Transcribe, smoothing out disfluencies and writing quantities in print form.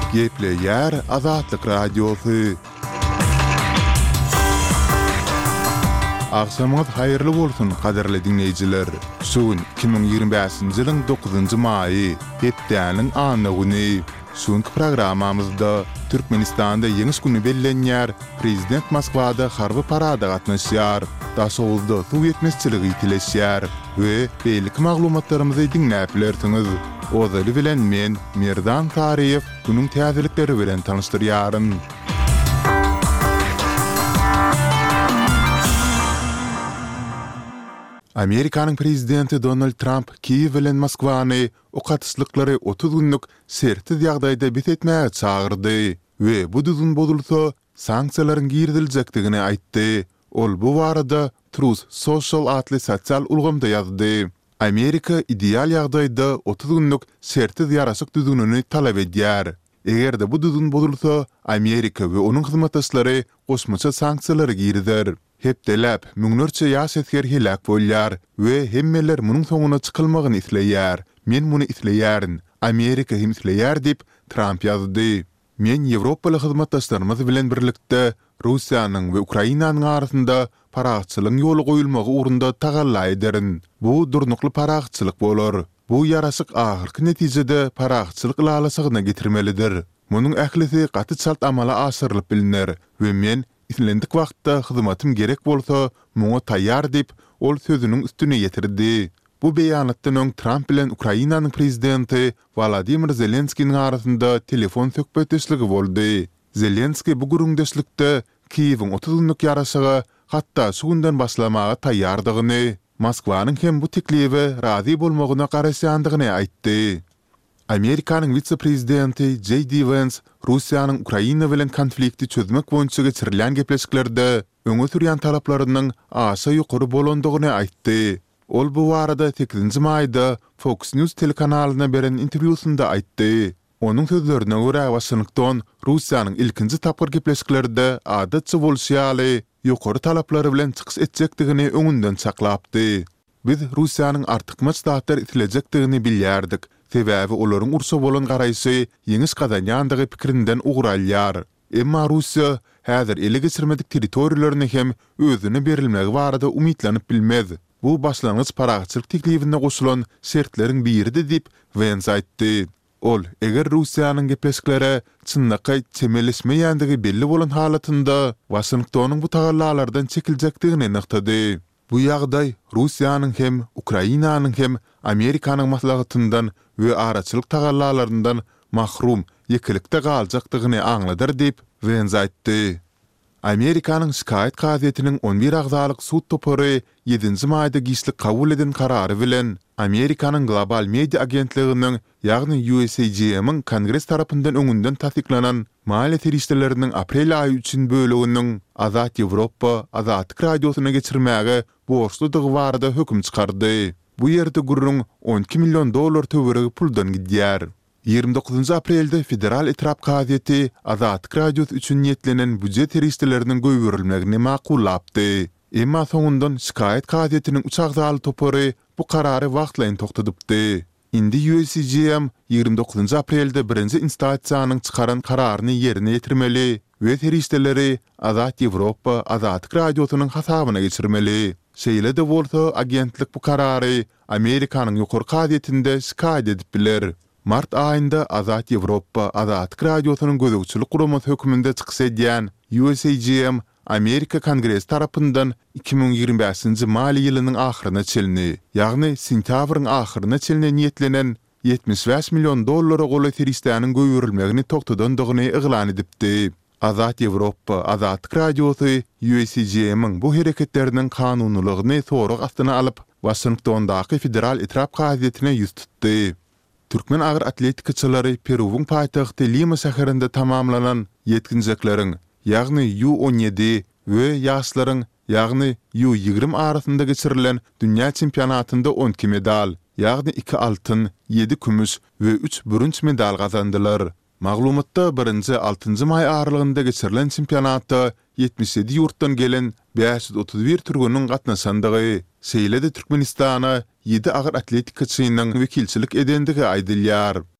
Gepleyer Azatlyk Radiosu. Akşamınız hayırlı bolsun kaderli dinleyiciler. Şuun 2025-nji ýylyň 9-njy maýy, hepdäniň any güni. Şuňky programamyzda Türkmenistanda ýeňiş güni bellenýär, prezident Moskwada harby parada gatnaşýar, daşowuzda suw ýetmezçiligi ýitileşýär we beýlik maglumatlarymyzy dinläp bilersiňiz. Ozaly bilen men Merdan Tariýew günüň täzelikleri bilen tanışdyrýarym. Amerikanyň prezidenti Donald Trump Kiýew bilen Moskwany o gatyşlyklary 30 günlük sertsiz ýagdaýda bitetmäge çagyrdy we bu düzgün bozulsa sanksiýalaryň girdilejekdigini aýtdy. Ol bu barada Truth Social adly sosial ulgamda ýazdy. Amerika ideal ýagdaýda 30 günlük sertsiz ýaraşyk düzgünini talap edýär. Egerde bu düzgün bozulsa, Amerika we onuň hyzmatdaşlary goşmaça sanksiýalary girder. Hep delap, müňlerçe ýaşetger helak bolýar we hemmeler munyň soňuna çykylmagyny isleýär. Men muny isleýärin, Amerika hem isleýär dip Trump ýazdy. Men Ýewropaly hyzmatdaşlarymyz bilen birlikde Russiýanyň we Ukrainanyň arasynda paragçylyk ýoly goýulmagy urunda tagalla ederin. Bu durnukly paragçylyk bolar. Bu ýaraşyk ahyrky netijede paragçylyk lalasygyna getirmelidir. Munyň ählisi gaty çalt amala aşyrylyp biliner we men islendik wagtda hyzmatym gerek bolsa, muňa taýýar dip ol sözüniň üstüne ýetirdi. Bu beýanatdan öň Trump bilen Ukrainanyň prezidenti Volodymyr Zelenskiň arasynda telefon söhbetdeşligi boldy. Zelenski bu gürüňdeşlikde Kiýewiň 30 günlük ýaraşygy hatda şu günden başlamaga taýýardygyny, Moskwanyň hem bu teklibe razy bolmagyna garaşandygyny aýtdy. Amerikanyň vice-prezidenti J.D. Vance, Russiýanyň Ukraina bilen konflikti çözmek boýunça geçirilen gepleşiklerde öňe sürýän talaplarynyň aşa ýokary bolandygyny aýtdy. Ol bu barada 8-nji maýda Fox News telekanalyna beren interwýusynda aýtdy. Onuň sözlerine görä Washington Russiýanyň ilkinji tapyr gepleşiklerde adatçy bolýaly ýokary talaplary bilen çykyş etjekdigini öňünden saklapdy. Biz Russiýanyň artykmaç dahatlar itilejekdigini bilýärdik. Sebäbi olaryň ursa bolan garaýşy ýeňiş kazanýandygy pikirinden ugralýar. Emma Russiýa häzir ele geçirmedik territoriýalaryny hem özüne berilmegi barada umytlanyp bilmez. Bu başlangyç paragçylyk teklibine goşulan şertleriň biridi dip Vance aýtdy. Ol, eger Russiýanyň gepleşikleri çynlyky çemeleşmeýändigi belli bolan halatynda Washingtonyň bu tagallalardan çekiljekdigini nyktady. Bu ýagdaý Russiýanyň hem Ukrainanyň hem Amerikanyň maslahatyndan we araçylyk tagallalaryndan mahrum ýekilikde galjakdygyny aňladyr dip Vance aýtdy. Amerikanyň şikayet gazetiniň 11 agzalyk sud topary 7-nji maýda gişlik kabul eden karary bilen Amerikanyň global media agentliginiň ýagny USAGM-iň Kongres tarapyndan öňünden tasdiklanan maliýet terişleriniň aprel aýy üçin böleginiň Azat Ýewropa, Azatlyk radiosyna geçirmäge borçludygy barada höküm çykardy. Bu ýerde gurrun $12 milyon töweregi puldan gidýär. 29 aprelde Federal Etrap gazeti Azatlyk radiosy üçin niýetlenen büdjet terişleriniň göýberilmegini makullapdy. Emma soňundan şikayet gazetiniň uçagdaly topary bu karary wagtlaýyn toktadypdy. Indi USAGM 29 aprelde birinji instansiýanyň çykaran kararyny ýerine ýetirmeli we terişleri Azat Ýewropa, Azatlyk radiosynyň hasabyna geçirmeli. Şeýle de bolsa agentlik bu karary Amerikanyň ýokary gazetinde şikayet edip biler. Mart aýynda Azat Ýewropa, Azatlyk radiosynyň gözegçilik guramasy hökmünde çykyş edýän USAGM Amerika Kongres tarapyndan 2025-nji mali ýylynyň ahyryna çelini, ýagny sentýabryň ahyryna çeline niýetlenen $75 milyon goly terişdäniň göýberilmegini toktadandygyny eglan edipdi. Azat Ýewropa, Azatlyk radiosy USAGM-iň bu hereketlerining kanunylygyny sorag astyna alyp Washingtondaky Federal Etrap gazetine ýüz tutdy. Türkmen agyr atletikaçylary Peruwyň paýtagty Lima şäherinde tamamlanan ýetkinjekleriň, ýagny U17 we ýaşlaryň, ýagny U20 arasynda geçirilen dünýä çempionatynda 12 medal, ýagny 2 altyn, 7 kümüş we 3 bürünç medal gazandylar. Maglumatda 1-6 may aralygynda geçirilen çempionatda 77 ýurtdan gelen 531 türgünün gatnaşandygy, şeýle-de Türkmenistana 7 agyr atletikaçynyň wekilçilik edendigi aýdylýar.